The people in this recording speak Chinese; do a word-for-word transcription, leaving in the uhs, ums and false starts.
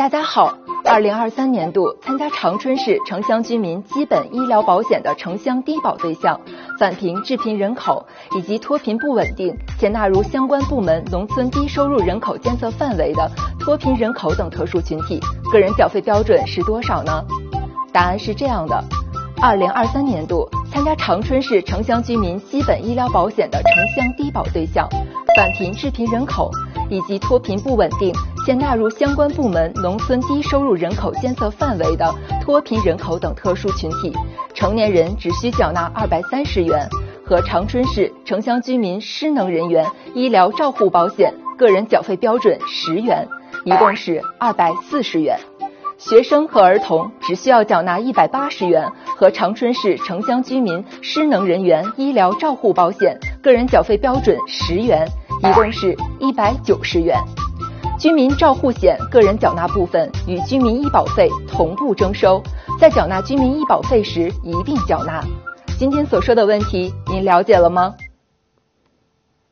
大家好，二零二三年度参加长春市城乡居民基本医疗保险的城乡低保对象、返贫致贫人口以及脱贫不稳定且纳入相关部门农村低收入人口监测范围的脱贫人口等特殊群体，个人缴费标准是多少呢？答案是这样的：二零二三年度参加长春市城乡居民基本医疗保险的城乡低保对象、返贫致贫人口以及脱贫不稳定且纳入相关部门农村低收入人口监测范围的脱贫人口等特殊群体，成年人只需缴纳二百三十元，和长春市城乡居民失能人员医疗照护保险个人缴费标准十元，一共是二百四十元。学生和儿童只需要缴纳一百八十元，和长春市城乡居民失能人员医疗照护保险个人缴费标准十元，一共是一百九十元。居民照护险个人缴纳部分与居民医保费同步征收，在缴纳居民医保费时一并缴纳。今天所说的问题您了解了吗？